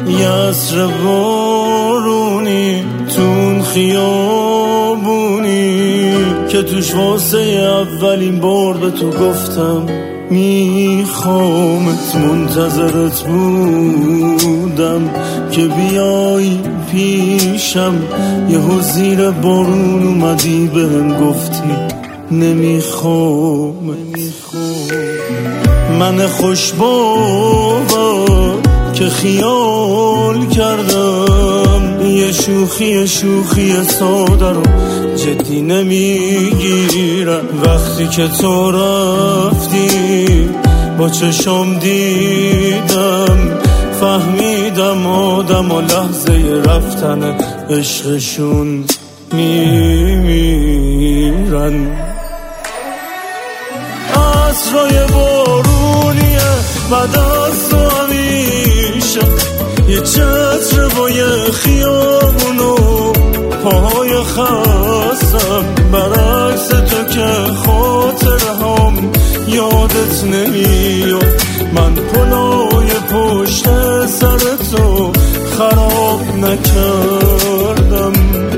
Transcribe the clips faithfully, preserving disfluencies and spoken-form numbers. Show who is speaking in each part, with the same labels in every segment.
Speaker 1: یه عصر بارونی تون خیابونی که توش واسه اولین بار به تو گفتم میخوامت. منتظرت بودم که بیای پیشم، یهو زیر بارون اومدی بهم گفتی نمیخوام. من خوش باور که خیال کردم یه شوخی شوخی ساده رو جدی نمیگیرم. وقتی که تو رفتی با چشم دیدم، فهمیدم آدم و لحظه رفتن عشقشون میمیرن. عصرای بارونیه بعد از تو همیشه، یه چتر با یه خیابونو پاهای خستم. برعکس تو که خاطره هم یادت نمیاد، من پلای پشت سر تو خراب نکردم.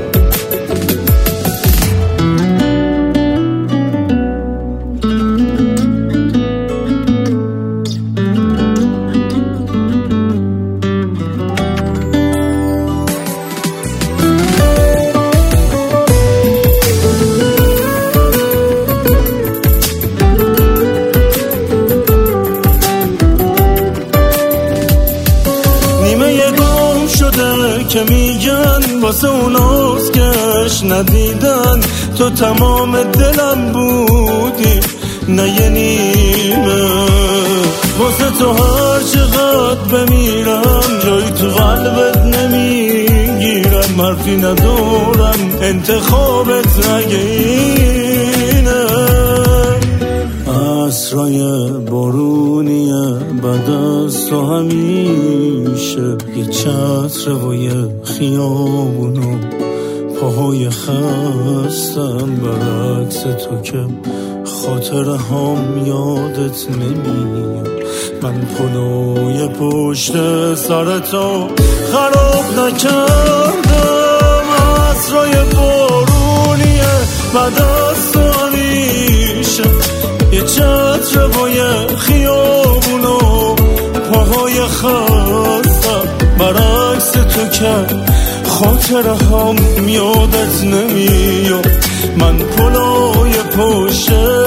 Speaker 1: که میگن واسه اوناست کش ندیدن، تو تمام دلم بودی نه یه نیمه. واسه تو هر چقدر بمیرم جایی تو قلبت نمیگیرم. حرفی ندارم انتخابت نگینه. عصرای بارونیه بعد از تو همیشه، یه چتر و یه خیابونو پاهای خستم. برعکس تو که خاطره هم یادت نمیاد، من پلوی پشت سر تو خراب نکردم. عصرای بارونیه بعد از تو همیشه، یه چتر با یه خیابونو پاهای خستم. برعکس تو که خاطره هم یادت نمیاد، من پلای پشت